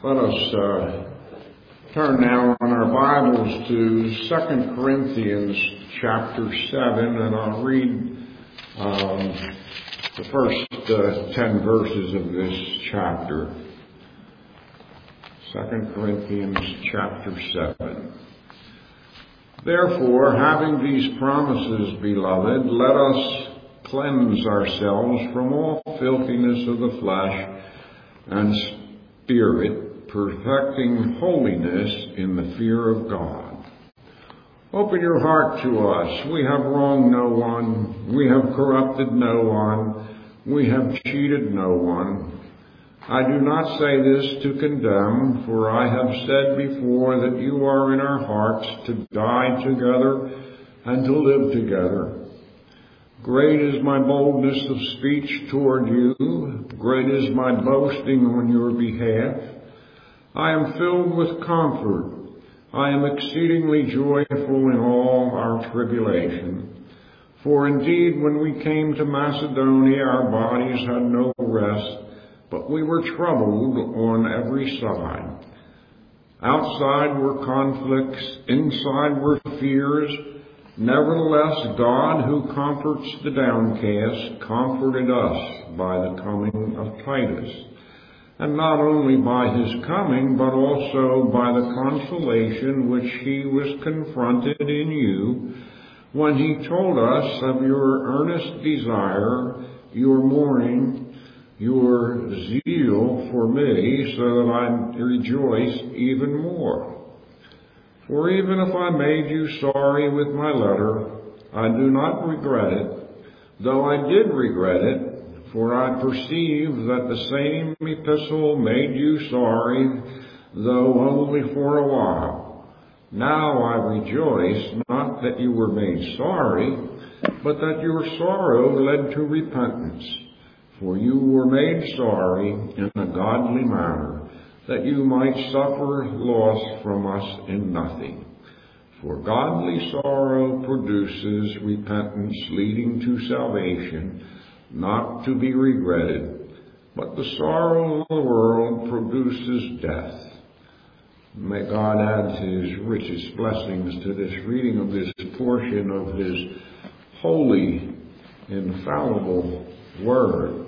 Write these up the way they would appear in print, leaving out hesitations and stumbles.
Let us turn now on our Bibles to 2 Corinthians chapter 7, and I'll read the first 10 verses of this chapter. 2 Corinthians chapter 7. Therefore, having these promises, beloved, let us cleanse ourselves from all filthiness of the flesh and spirit, perfecting holiness in the fear of God. Open your heart to us. We have wronged no one. We have corrupted no one. We have cheated no one. I do not say this to condemn, for I have said before that you are in our hearts to die together and to live together. Great is my boldness of speech toward you. Great is my boasting on your behalf. I am filled with comfort. I am exceedingly joyful in all our tribulation. For indeed, when we came to Macedonia, our bodies had no rest, but we were troubled on every side. Outside were conflicts, inside were fears. Nevertheless, God, who comforts the downcast, comforted us by the coming of Titus. And not only by his coming, but also by the consolation which he was confronted in you, when he told us of your earnest desire, your mourning, your zeal for me, so that I rejoice even more. For even if I made you sorry with my letter, I do not regret it, though I did regret it, for I perceive that the same epistle made you sorry, though only for a while. Now I rejoice, not that you were made sorry, but that your sorrow led to repentance. For you were made sorry in a godly manner, that you might suffer loss from us in nothing. For godly sorrow produces repentance leading to salvation, not to be regretted, but the sorrow of the world produces death. May God add His richest blessings to this reading of this portion of His holy, infallible Word.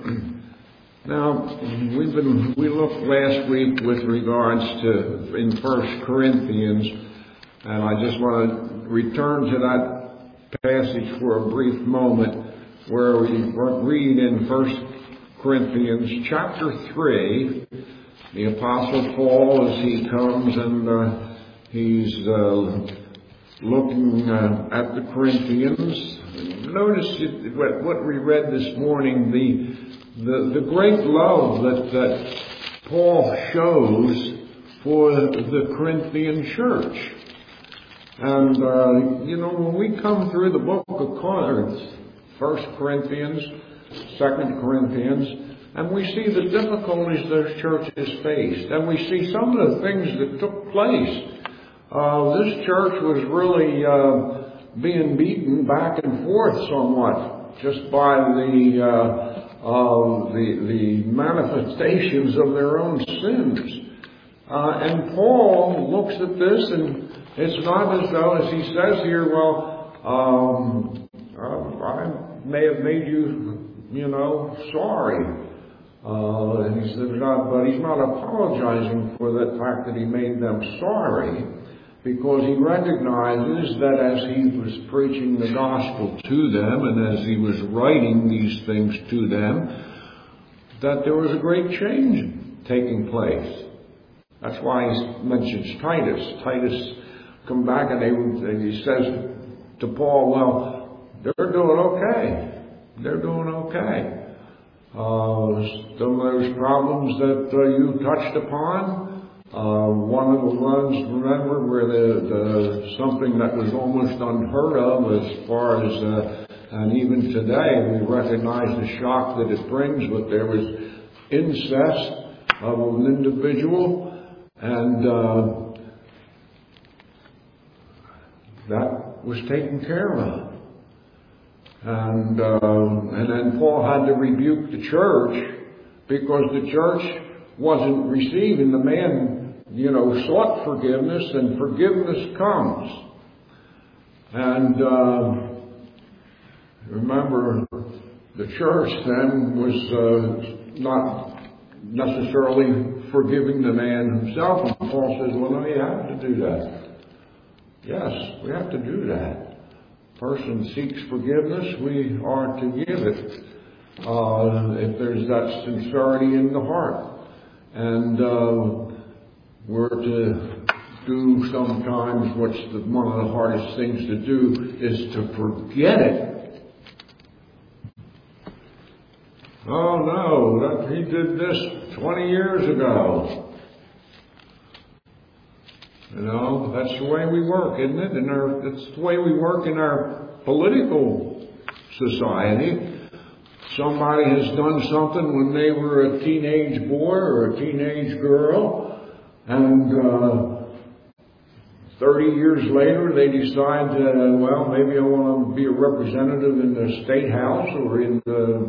Now, we looked last week with regards to in 1 Corinthians, and I just want to return to that passage for a brief moment, where we read in 1 Corinthians chapter 3, the Apostle Paul, as he comes and he's looking at the Corinthians. Notice what we read this morning, the great love that Paul shows for the Corinthian church. And, when we come through the book of Corinth, 1 Corinthians, 2 Corinthians, and we see the difficulties those churches faced, and we see some of the things that took place. This church was really being beaten back and forth somewhat just by the manifestations of their own sins. And Paul looks at this, and it's not as though, as he says here, I may have made you, sorry. And he says, but he's not apologizing for the fact that he made them sorry, because he recognizes that as he was preaching the gospel to them and as he was writing these things to them, that there was a great change taking place. That's why he mentions Titus. Titus come back and he says to Paul, they're doing okay. They're doing okay. Some of those problems that you touched upon, one of the ones, remember, where the something that was almost unheard of as far as, and even today we recognize the shock that it brings, but there was incest of an individual, and that was taken care of. And then Paul had to rebuke the church, because the church wasn't receiving. The man, sought forgiveness, and forgiveness comes. And remember, the church then was not necessarily forgiving the man himself. And Paul says, well, no, you have to do that. Yes, we have to do that. Person seeks forgiveness, we are to give it. If there's that sincerity in the heart. And we're to do sometimes what's one of the hardest things to do is to forget it. Oh no, he did this 20 years ago. That's the way we work, isn't it? That's the way we work in our political society. Somebody has done something when they were a teenage boy or a teenage girl, and 30 years later they decide, maybe I want to be a representative in the State House or in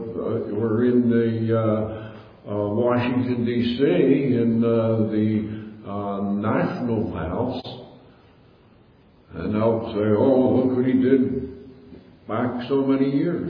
the Washington D.C. in the National House, and they'll say, "Oh, look what he did back so many years."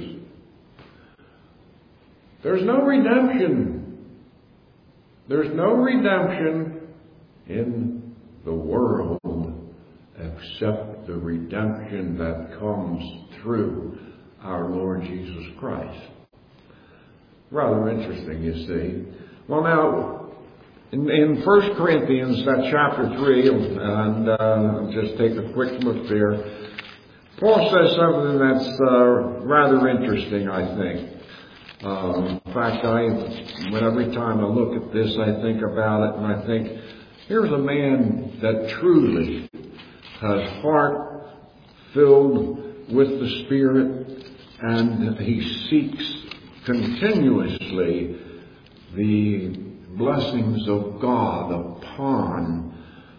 There's no redemption. There's no redemption in the world except the redemption that comes through our Lord Jesus Christ. Rather interesting, you see. Well, now, in 1 Corinthians, that chapter 3, and I'll just take a quick look there, Paul says something that's rather interesting, I think. In fact, every time I look at this, I think about it, and I think, here's a man that truly has heart filled with the Spirit, and he seeks continuously the blessings of God upon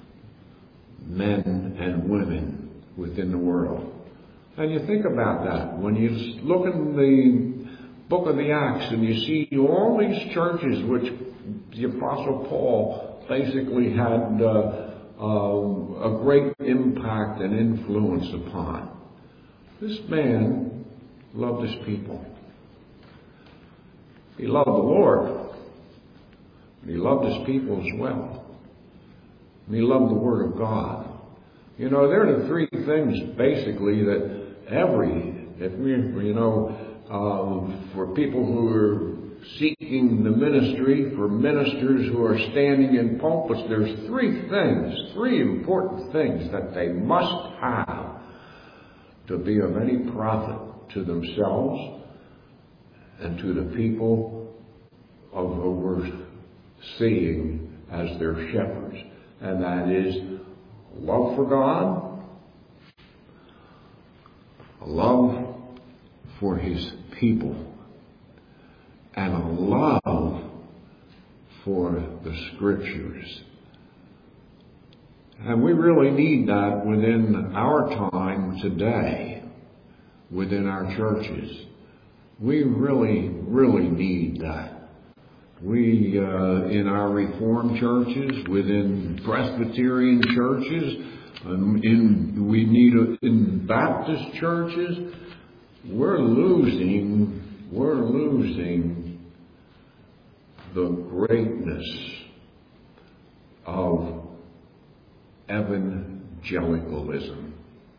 men and women within the world. And you think about that. When you look in the book of the Acts and you see all these churches which the Apostle Paul basically had a great impact and influence upon. This man loved his people. He loved the Lord. He loved his people as well. And he loved the Word of God. They're the three things basically that for people who are seeking the ministry, for ministers who are standing in pulpits, there's three important things that they must have to be of any profit to themselves and to the people of who we're seeing as their shepherds. And that is love for God, love for His people, and a love for the Scriptures. And we really need that within our time today, within our churches. We really, really need that. We, in our Reformed churches, within Presbyterian churches, we need it in Baptist churches, we're losing the greatness of evangelicalism.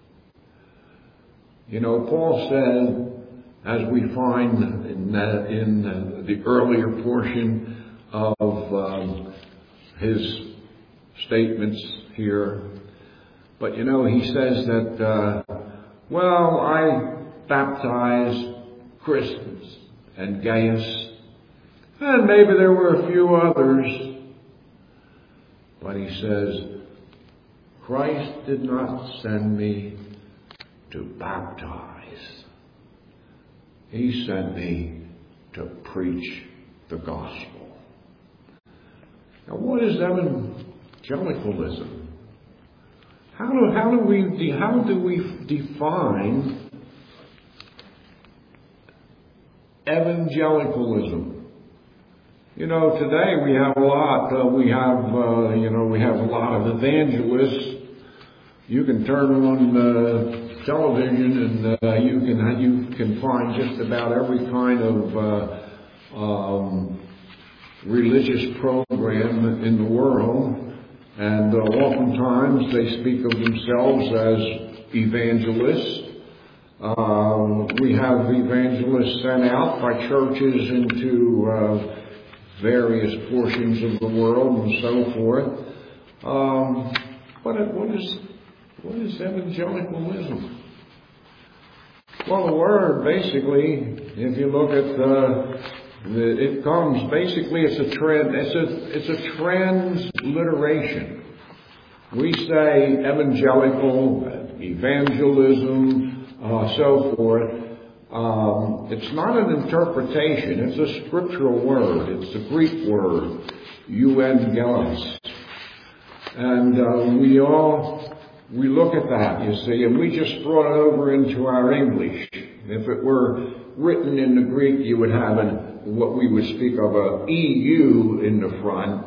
Paul said, as we find in the earlier portion of his statements here, but he says that, I baptized Crispus and Gaius, and maybe there were a few others, but he says, Christ did not send me to baptize. He sent me to preach the gospel. Now, what is evangelicalism? How do we define evangelicalism? Today we have a lot. We have a lot of evangelists. You can turn on television and you can find just about every kind of religious program in the world, and oftentimes they speak of themselves as evangelists. We have evangelists sent out by churches into various portions of the world and so forth. What is evangelicalism? Well, the word basically, if you look at it comes basically, it's a transliteration. We say evangelical, evangelism, so forth. It's not an interpretation. It's a scriptural word. It's the Greek word, euangelos. And we look at that, you see, and we just brought it over into our English. If it were written in the Greek, you would have what we would speak of a EU in the front,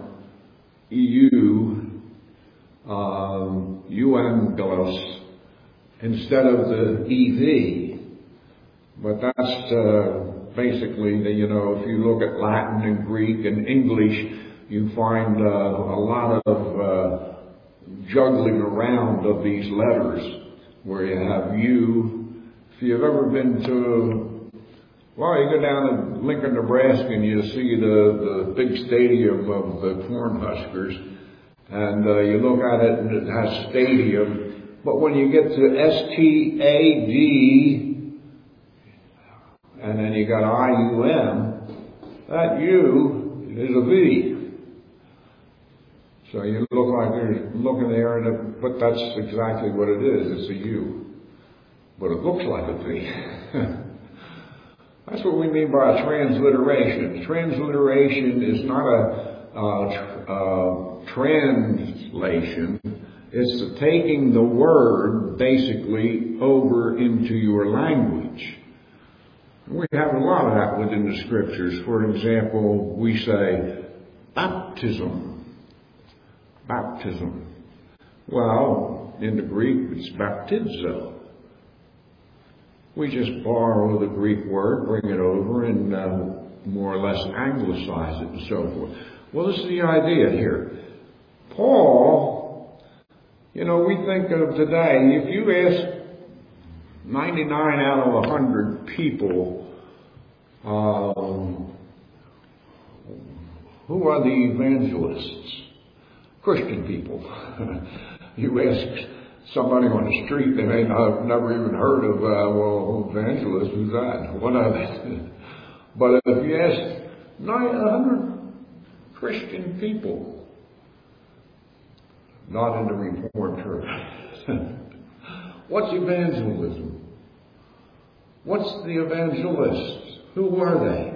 euangelos, instead of the EV. But that's basically, if you look at Latin and Greek and English, you find a lot of juggling around of these letters, where you have you. If you've ever been you go down to Lincoln, Nebraska, and you see the big stadium of the Cornhuskers, and you look at it and it has stadium, but when you get to STAD, and then you got IUM, that U is a V. So you look like you're looking there, but that's exactly what it is. It's a U. But it looks like a V. That's what we mean by a transliteration. Transliteration is not a translation. It's taking the word basically over into your language. We have a lot of that within the scriptures. For example, we say baptism. Baptism. Well, in the Greek, it's baptizo. We just borrow the Greek word, bring it over, and more or less anglicize it and so forth. Well, this is the idea here. Paul, we think of today, if you ask 99 out of 100 people, who are the evangelists? Christian people. You ask somebody on the street, they may not have never even heard of, evangelist, who's that? What are they? But if you ask 100 Christian people, not in the Reformed Church, what's evangelism? What's the evangelists? Who are they?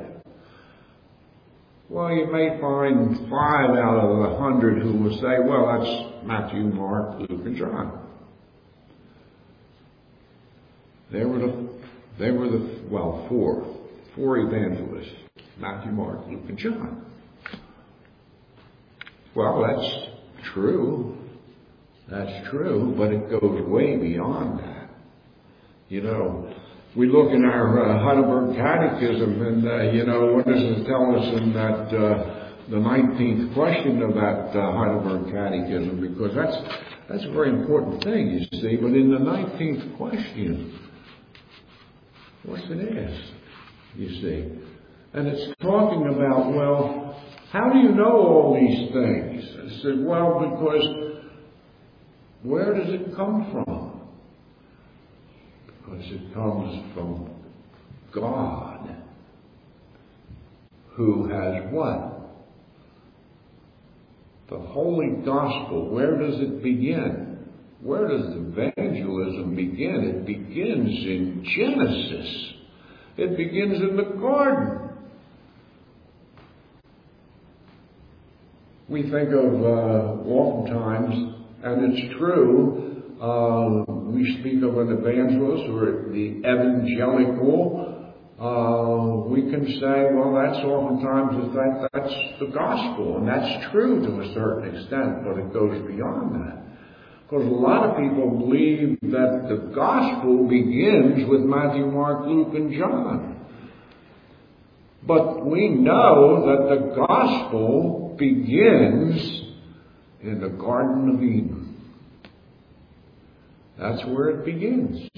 Well, you may find 5 out of 100 who will say, well, that's Matthew, Mark, Luke, and John. They were the four evangelists. Matthew, Mark, Luke, and John. Well, that's true. That's true, but it goes way beyond that. We look in our Heidelberg Catechism, and what does it tell us in that the 19th question of that Heidelberg Catechism? Because that's a very important thing, you see. But in the 19th question, what's it ask? You see, and it's talking about, well, how do you know all these things? I said, well, because where does it come from? Because it comes from God, who has what? The Holy Gospel. Where does it begin? Where does evangelism begin? It begins in Genesis. It begins in the garden. We think of oftentimes, and it's true, we speak of an evangelist or the evangelical we can say, well, that's oftentimes that's the gospel, and that's true to a certain extent, but it goes beyond that. Because a lot of people believe that the gospel begins with Matthew, Mark, Luke, and John. But we know that the gospel begins in the Garden of Eden. That's where it begins.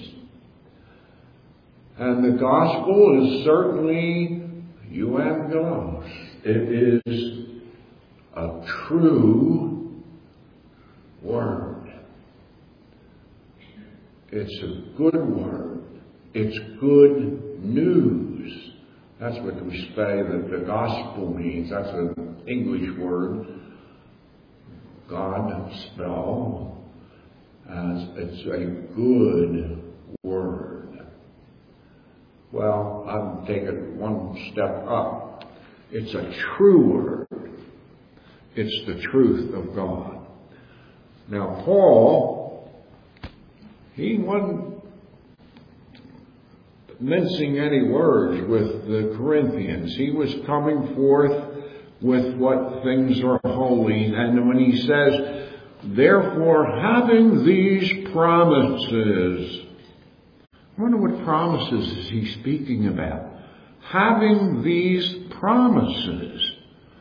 And the gospel is certainly euangelos. It is a true word. It's a good word. It's good news. That's what we say that the gospel means. That's an English word. God spell as it's a good word. Well, I'll take it one step up. It's a true word. It's the truth of God. Now, Paul, he wasn't mincing any words with the Corinthians. He was coming forth with what things are holy. And when he says, therefore, having these promises, I wonder what promises is he speaking about? Having these promises.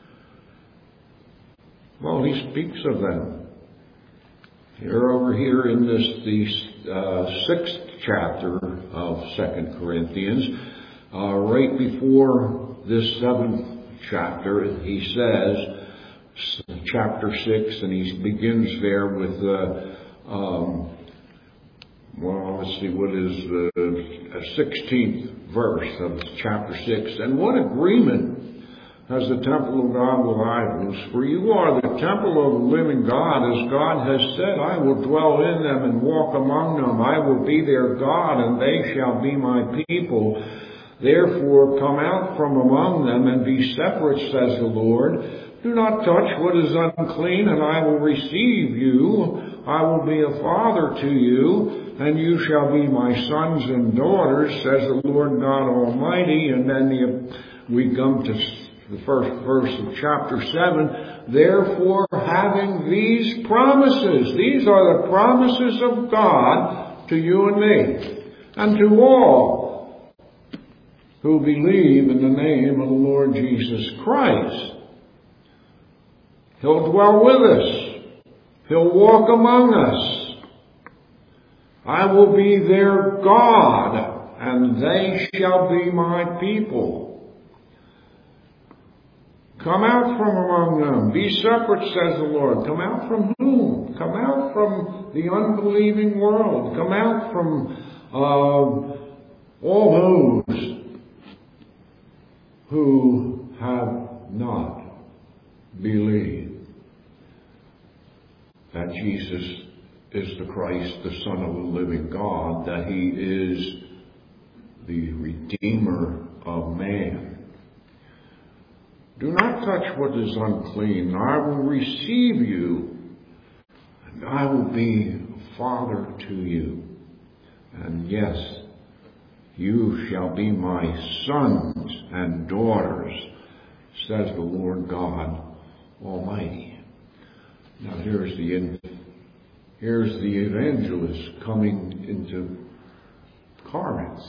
Well, he speaks of them. Over here in the 6th chapter of 2 Corinthians, right before this 7th chapter, he says, chapter 6, and he begins there with let's see, what is the 16th verse of chapter 6. And what agreement has the temple of God with idols? For you are the temple of the living God, as God has said, I will dwell in them and walk among them. I will be their God, and they shall be my people. Therefore come out from among them and be separate, says the Lord. Do not touch what is unclean, and I will receive you. I will be a father to you, and you shall be my sons and daughters, says the Lord God Almighty. And then we come to the first verse of chapter 7. Therefore, having these promises, these are the promises of God to you and me, and to all who believe in the name of the Lord Jesus Christ. He'll dwell with us. He'll walk among us. I will be their God, and they shall be my people. Come out from among them. Be separate, says the Lord. Come out from whom? Come out from the unbelieving world. Come out from all those who have not believed that Jesus is the Christ, the Son of the living God, that He is the Redeemer of man. Do not touch what is unclean. I will receive you, and I will be a father to you. And yes, you shall be my sons and daughters, says the Lord God Almighty. Now here's the evangelist coming into Corinth.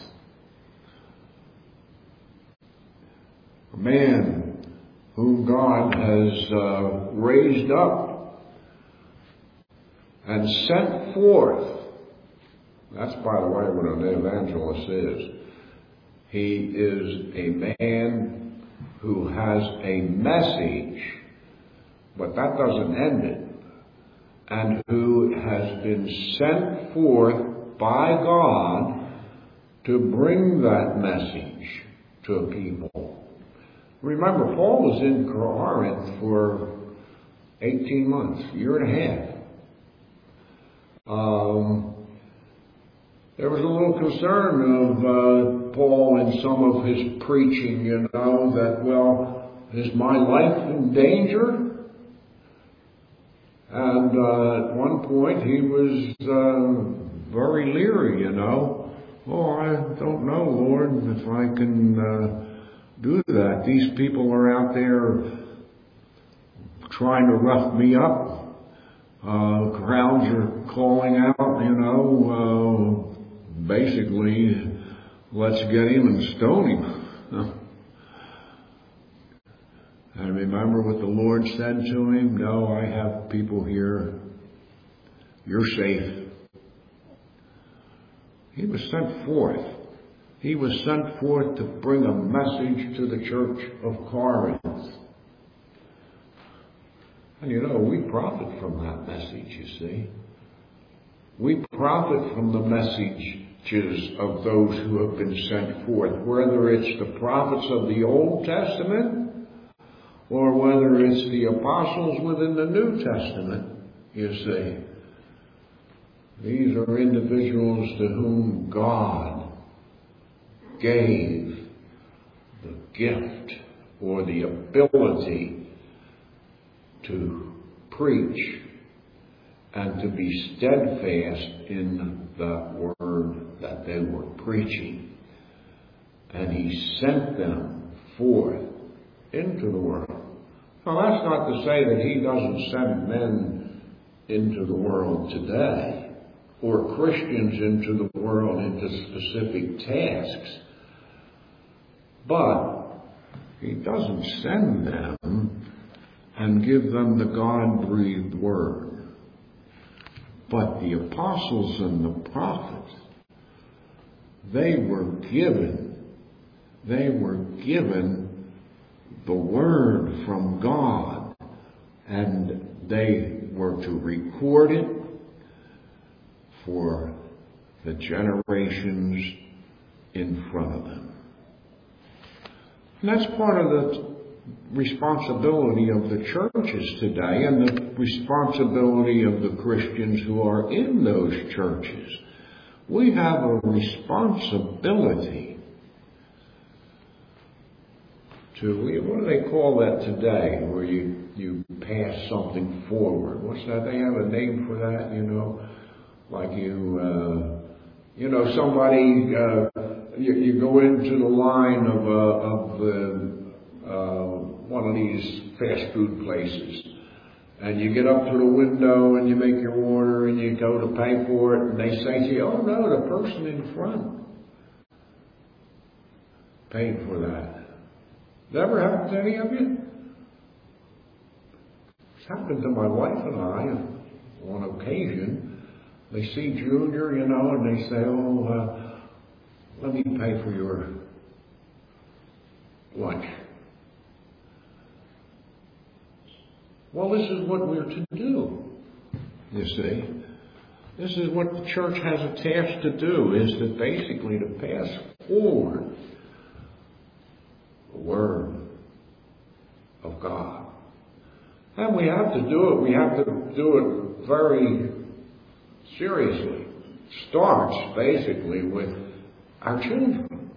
A man whom God has raised up and sent forth. That's, by the way, what an evangelist is. He is a man who has a message, but that doesn't end it, and who has been sent forth by God to bring that message to a people. Remember, Paul was in Corinth for 18 months, a year and a half. There was a little concern of Paul in some of his preaching, that, well, is my life in danger? And at one point he was very leery, Oh, I don't know, Lord, if I can do that. These people are out there trying to rough me up. Crowds are calling out, basically, let's get him and stone him. And remember what the Lord said to him? No, I have people here. You're safe. He was sent forth. He was sent forth to bring a message to the church of Corinth. And we profit from that message, you see. We profit from the messages of those who have been sent forth, whether it's the prophets of the Old Testament or whether it's the apostles within the New Testament, you see. These are individuals to whom God gave the gift or the ability to preach and to be steadfast in the word that they were preaching. And He sent them forth into the world. Now, that's not to say that He doesn't send men into the world today, or Christians into the world into specific tasks. But He doesn't send them and give them the God-breathed word. But the apostles and the prophets, they were given the word from God, and they were to record it for the generations in front of them. And that's part of the responsibility of the churches today and the responsibility of the Christians who are in those churches. We have a responsibility to, what do they call that today, where you pass something forward? What's that? They have a name for that, like somebody, you go into the line of one of these fast food places, and you get up to the window and you make your order and you go to pay for it, and they say to you, oh no, the person in front paid for that. Never happened to any of you? It's happened to my wife and I on occasion. They see Junior, and they say, oh, let me pay for your lunch. Well, this is what we're to do, you see. This is what the church has a task to do, is to basically to pass forward the Word of God. And we have to do it. We have to do it very seriously. It starts basically with our children.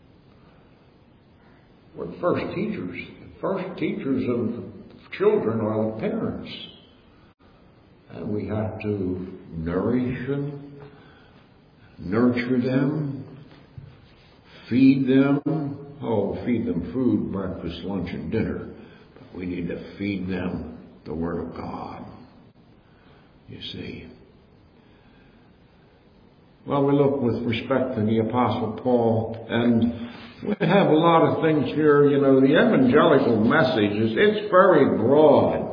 We're the first teachers. The first teachers of children are the parents. And we have to nourish them, nurture them, feed them. Feed them food, breakfast, lunch, and dinner. But we need to feed them the Word of God. You see. Well, we look with respect to the Apostle Paul, and we have a lot of things here. The evangelical message it's very broad.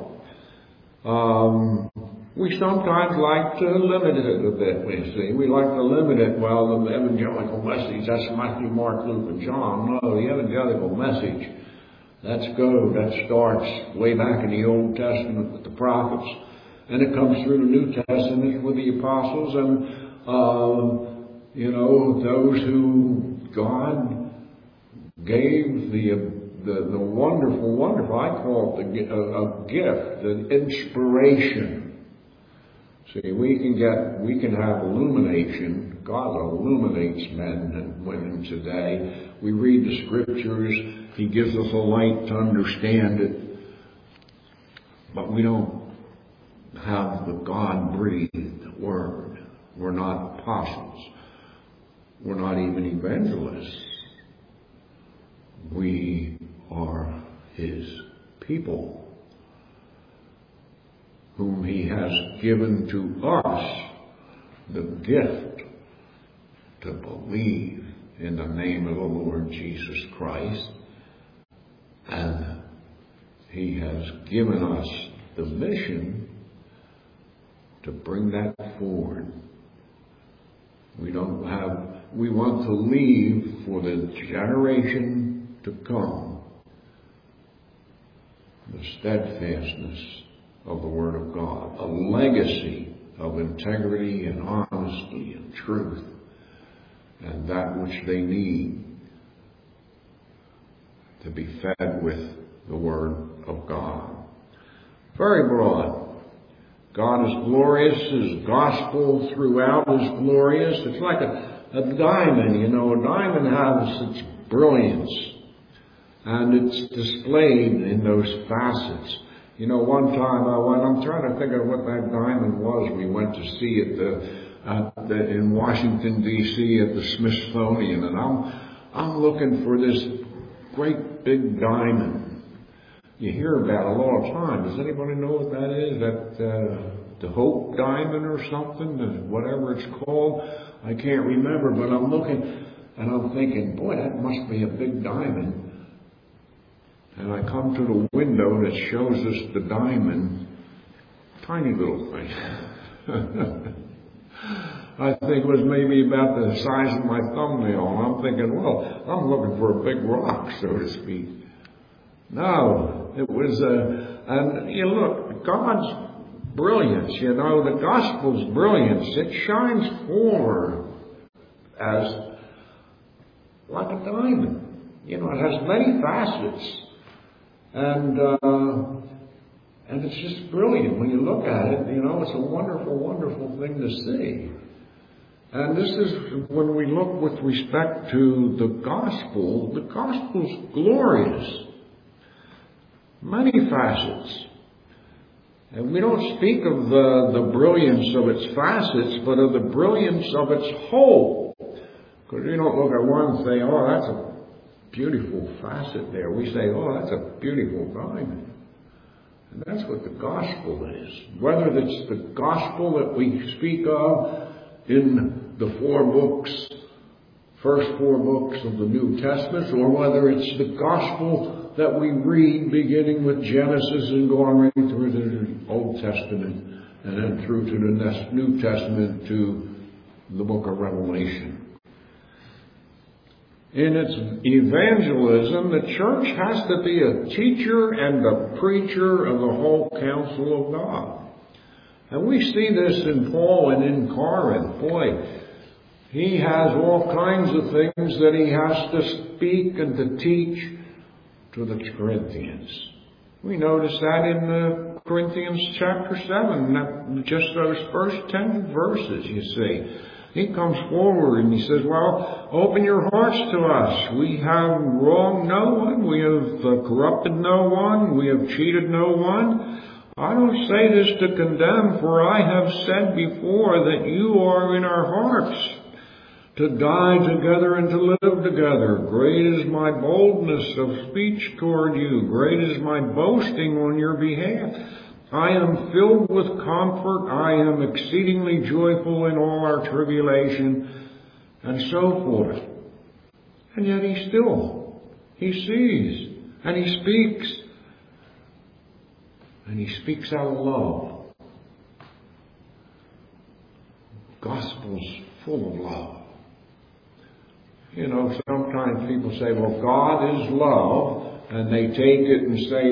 We sometimes like to limit it a bit, we see. We like to limit it. Well, the evangelical message, that's Matthew, Mark, Luke, and John. No, the evangelical message, that starts way back in the Old Testament with the prophets. And it comes through the New Testament with the apostles and, those who God gave the wonderful, I call it a gift, an inspiration. See, we can have illumination. God illuminates men and women today. We read the Scriptures. He gives us a light to understand it. But we don't have the God-breathed Word. We're not apostles. We're not even evangelists. We are His people, whom He has given to us the gift to believe in the name of the Lord Jesus Christ. And He has given us the mission to bring that forward. We want to leave for the generation to come the steadfastness of the Word of God, a legacy of integrity and honesty and truth, and that which they need to be fed with the Word of God. Very broad. God is glorious. His gospel throughout is glorious. It's like a diamond, A diamond has its brilliance, and it's displayed in those facets. One time I'm trying to think of what that diamond was. We went to see it in Washington, D.C. at the Smithsonian, and I'm looking for this great big diamond. You hear about it all the time. Does anybody know what that is? The Hope Diamond or something? Whatever it's called. I can't remember, but I'm looking and I'm thinking, boy, that must be a big diamond. And I come to the window that shows us the diamond. Tiny little thing. I think it was maybe about the size of my thumbnail. And I'm thinking, well, I'm looking for a big rock, so to speak. No, it was, and you look, God's brilliance, the gospel's brilliance, it shines forward as like a diamond. It has many facets. And it's just brilliant when you look at it. It's a wonderful, wonderful thing to see. And this is when we look with respect to the gospel's glorious. Many facets. And we don't speak of the brilliance of its facets, but of the brilliance of its whole. Because you don't look at one and say, oh, that's a beautiful facet there. We say, oh, that's a beautiful diamond. And that's what the gospel is. Whether it's the gospel that we speak of in the first four books of the New Testament, or whether it's the gospel that we read beginning with Genesis and going right through the Old Testament and then through to the New Testament to the book of Revelation. In its evangelism, the church has to be a teacher and a preacher of the whole counsel of God. And we see this in Paul and in Corinth. Boy, he has all kinds of things that he has to speak and to teach to the Corinthians. We notice that in Corinthians chapter 7, just those first 10 verses, you see. He comes forward and he says, well, open your hearts to us. We have wronged no one. We have corrupted no one. We have cheated no one. I don't say this to condemn, for I have said before that you are in our hearts, to die together and to live together. Great is my boldness of speech toward you. Great is my boasting on your behalf. I am filled with comfort. I am exceedingly joyful in all our tribulation, and so forth. And yet he sees, and he speaks. And he speaks out of love. Gospel's full of love. Sometimes people say, well, God is love, and they take it and say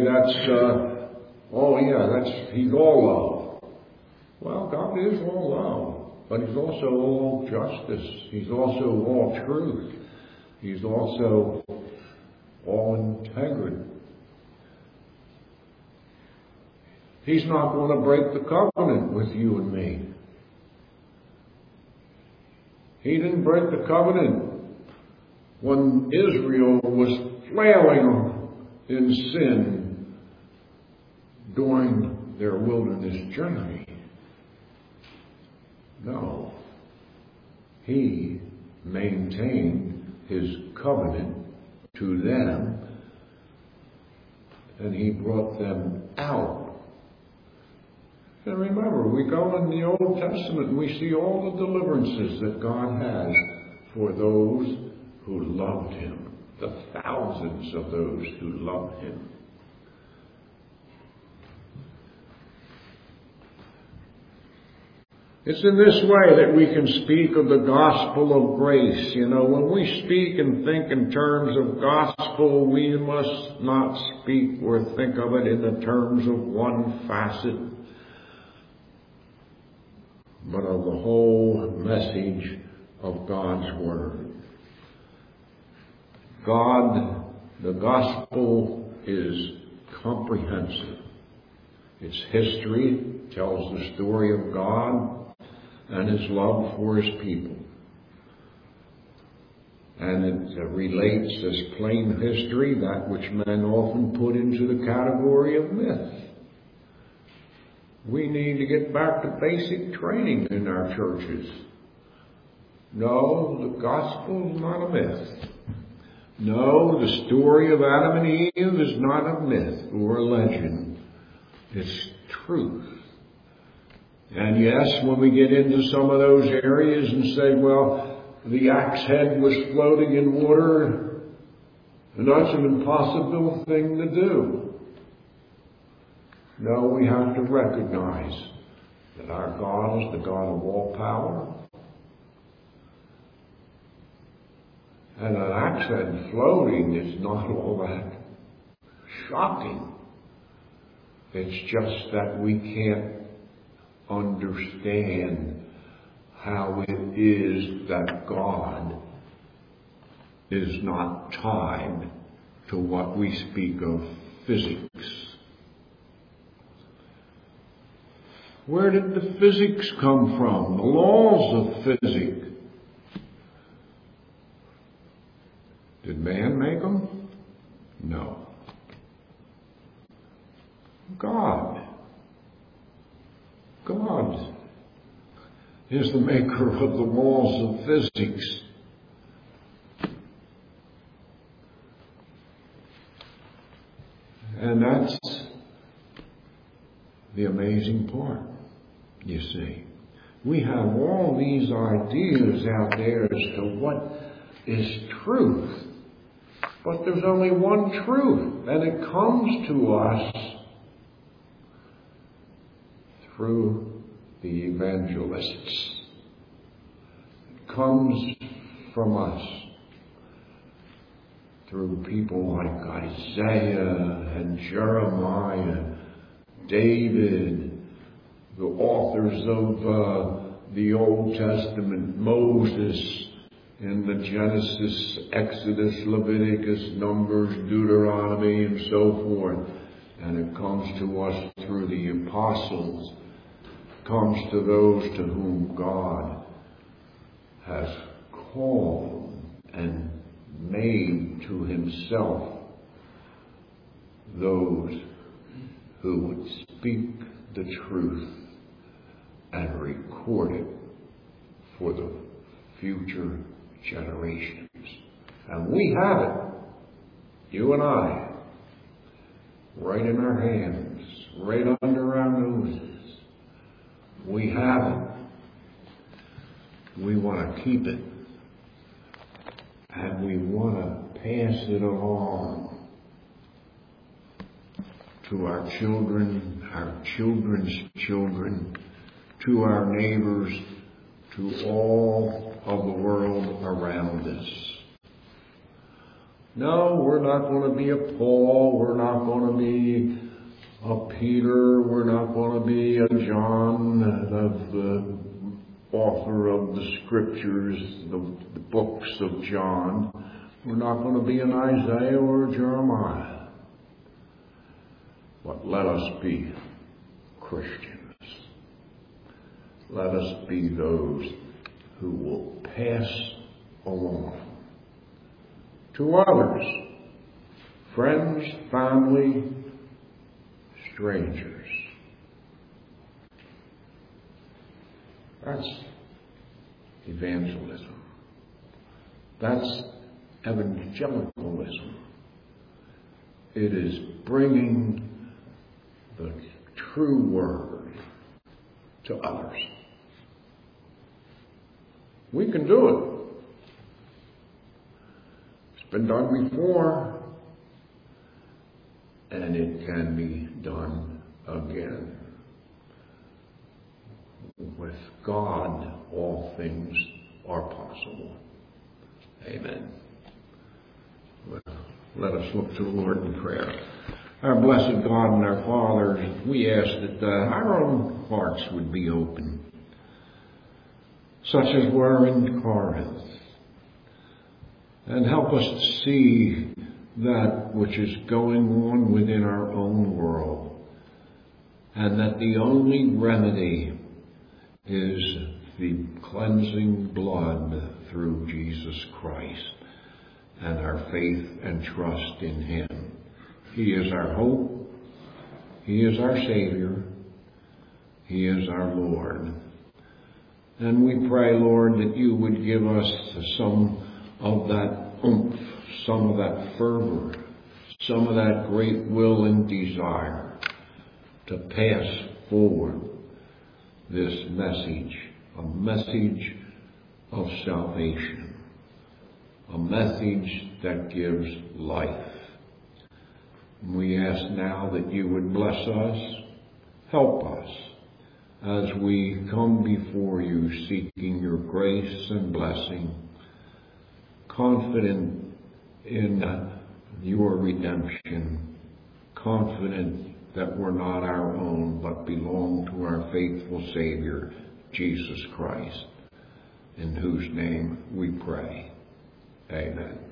He's all love. Well, God is all love, but He's also all justice. He's also all truth. He's also all integrity. He's not going to break the covenant with you and me. He didn't break the covenant when Israel was flailing in sin during their wilderness journey. No. He maintained His covenant to them, and He brought them out. And remember, we go in the Old Testament and we see all the deliverances that God has for those who loved Him, the thousands of those who loved Him. It's in this way that we can speak of the gospel of grace. You know, when we speak and think in terms of gospel, we must not speak or think of it in the terms of one facet, but of the whole message of God's Word. The gospel is comprehensive. Its history tells the story of God and His love for His people. And it relates as plain history, that which men often put into the category of myth. We need to get back to basic training in our churches. No, the gospel is not a myth. No, the story of Adam and Eve is not a myth or a legend. It's truth. And yes, when we get into some of those areas and say, well, the axe head was floating in water, and that's an impossible thing to do. No, we have to recognize that our God is the God of all power. And an axe head floating is not all that shocking. It's just that we can't understand how it is that God is not tied to what we speak of physics. Where did the physics come from? The laws of physics. Did man make them? No. God is the maker of the laws of physics. And that's the amazing part, you see. We have all these ideas out there as to what is truth. But there's only one truth, and it comes to us through the evangelists. It comes from us through people like Isaiah and Jeremiah, David, the authors of the Old Testament, Moses, in the Genesis, Exodus, Leviticus, Numbers, Deuteronomy, and so forth. And it comes to us through the apostles. It comes to those to whom God has called and made to Himself those who would speak the truth and record it for the future generations. And we have it, you and I, right in our hands, right under our noses. We have it. We want to keep it. And we want to pass it along to our children, our children's children, to our neighbors, to all of the world around us. No, we're not going to be a Paul, we're not going to be a Peter, we're not going to be a John, the author of the scriptures, the books of John. We're not going to be an Isaiah or a Jeremiah. But let us be Christians. Let us be those who will pass along to others, friends, family, strangers. That's evangelism. That's evangelicalism. It is bringing the true word to others. We can do it. It's been done before, and it can be done again. With God, all things are possible. Amen. Well, let us look to the Lord in prayer. Our blessed God and our Father, we ask that our own hearts would be open, such as were in Corinth, and help us to see that which is going on within our own world, and that the only remedy is the cleansing blood through Jesus Christ and our faith and trust in Him. He is our hope. He is our Savior. He is our Lord. And we pray, Lord, that you would give us some of that oomph, some of that fervor, some of that great will and desire to pass forward this message, a message of salvation, a message that gives life. We ask now that you would bless us, help us, as we come before you seeking your grace and blessing, confident in your redemption, confident that we're not our own, but belong to our faithful Savior, Jesus Christ, in whose name we pray. Amen.